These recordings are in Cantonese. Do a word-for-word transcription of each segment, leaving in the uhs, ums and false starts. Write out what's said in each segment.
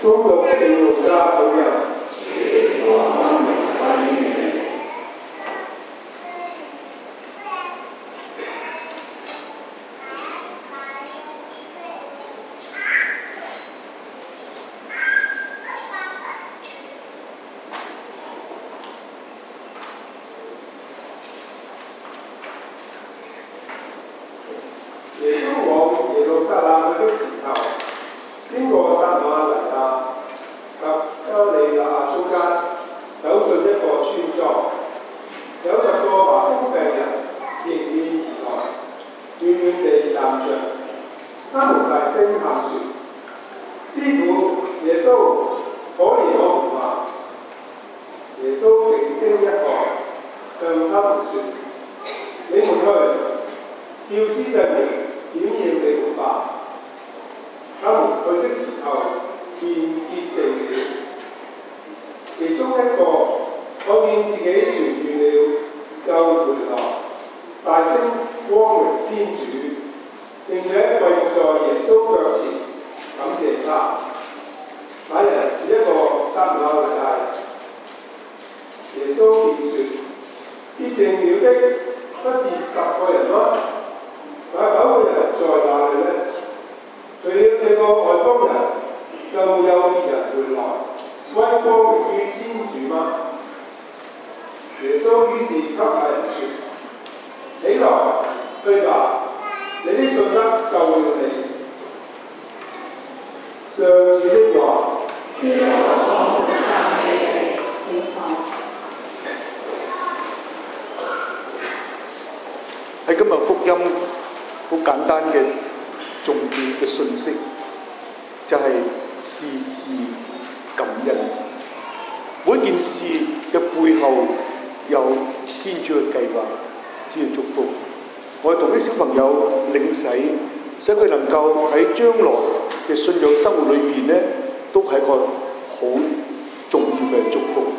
恭讀聖路加福音。耶穌往耶路撒冷去的時候，經過撒瑪黎雅及加利亞中間，走進一個村莊，有十個麻風病人迎面而來，遠遠地站着，他們大聲喊說：師傅，耶穌，可憐我們吧！耶穌定睛一看，向他們說：你們去，叫司祭們點要你們吧。他們去的時候，便潔淨了。其中一個看見自己痊癒了，就回來，大聲光榮天主，並且跪伏在耶穌腳前，感謝他。那人是一個撒瑪黎雅人。耶穌便說：潔淨了的不是十個人嗎？那九個人在哪裏呢？除了這個外邦人，就沒有別人回來歸光榮於天主嗎？耶穌於是給那人說：起來，去吧，你的信德救了你。上主的話。 喺今日福音好簡單嘅重點嘅信息，就係、是、事事感恩。每件事嘅背後有天主嘅計劃，天主祝福。我哋同啲小朋友領洗，使佢能夠喺將來嘅信仰生活裏邊咧，都係一個好重要嘅祝福。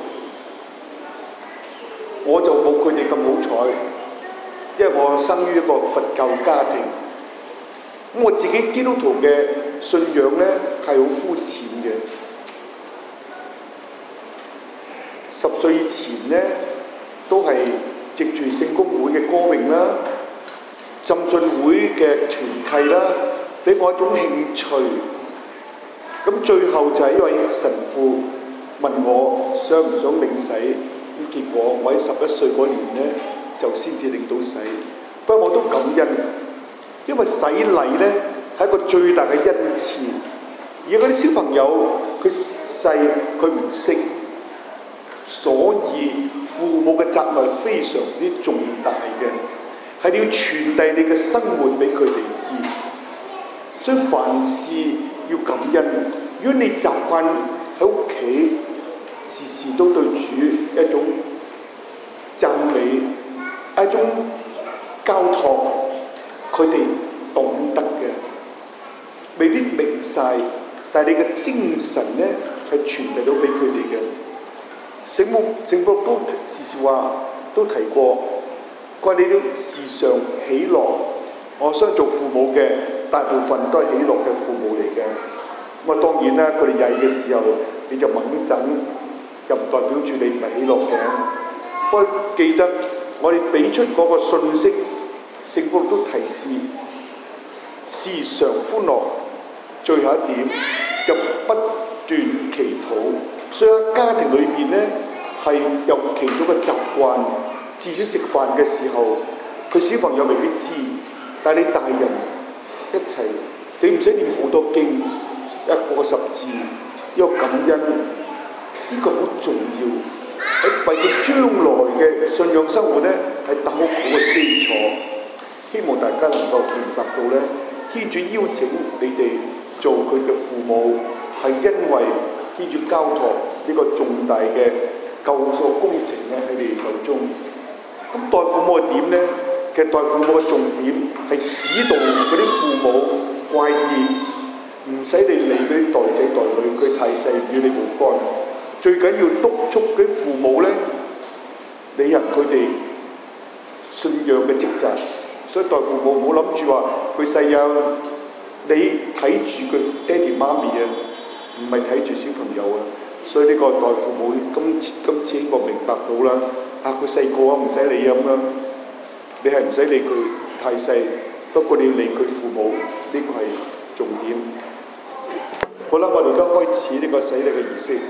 我就冇佢哋咁好彩。因為我生於一個佛教家庭，咁我自己基督徒嘅信仰咧係好膚淺嘅。十歲以前咧都係藉住聖公會嘅歌詠啦、浸信會嘅團契啦，俾我一種興趣。咁最後就係一位神父問我想唔想領洗，咁結果我喺十一歲嗰年咧，就先至領到洗，不過我都感恩，因為洗禮咧係一個最大嘅恩賜。而嗰啲小朋友佢細佢唔識，所以父母嘅責任非常之重大嘅，係你要傳遞你嘅生活俾佢哋知。所以凡事要感恩。如果你習慣喺屋企時時都對主一種讚美，一種交託，佢哋懂得嘅，未必明晒，但係你嘅精神咧係傳遞到俾佢哋嘅。聖母聖母都時時話都提過，佢話你都時常喜樂。我相信做父母嘅大部分都係喜樂嘅父母嚟嘅。咁啊當然啦，佢哋曳嘅時候你就猛陣，又唔代表住你唔係喜樂嘅。不過記得。我哋俾出嗰個信息，聖保祿都提示時常歡樂。最後一點就不斷祈禱。所以喺家庭裏邊咧，係有祈禱嘅習慣。至少食飯嘅時候，佢小朋友未必知，但係你大人一齊，你唔使念好多經，一個十字，一個感恩，呢、這個好重要。喺為佢將來嘅信仰生活咧，係打好好嘅基礎。希望大家能夠明白到咧，天主邀請你哋做佢嘅父母，係因為天主交託呢個重大嘅救贖工程咧喺你哋手中。咁代父母係點咧？其實代父母嘅重點係指導嗰啲父母怪異，唔使你理嗰啲代仔代女，佢太細與你無關。最緊要督促嗰啲父母咧，履行佢哋信仰嘅職責。所以代父母唔好諗住話佢細啊，你睇住佢爹哋媽咪啊，唔唔係睇住小朋友啊。所以呢個代父母今今次希望明白到啦，啊佢細個啊唔使理咁樣，你係唔使理佢太細，不過你要理佢父母，呢個係重點。好啦，我哋而家開始呢個洗禮嘅儀式。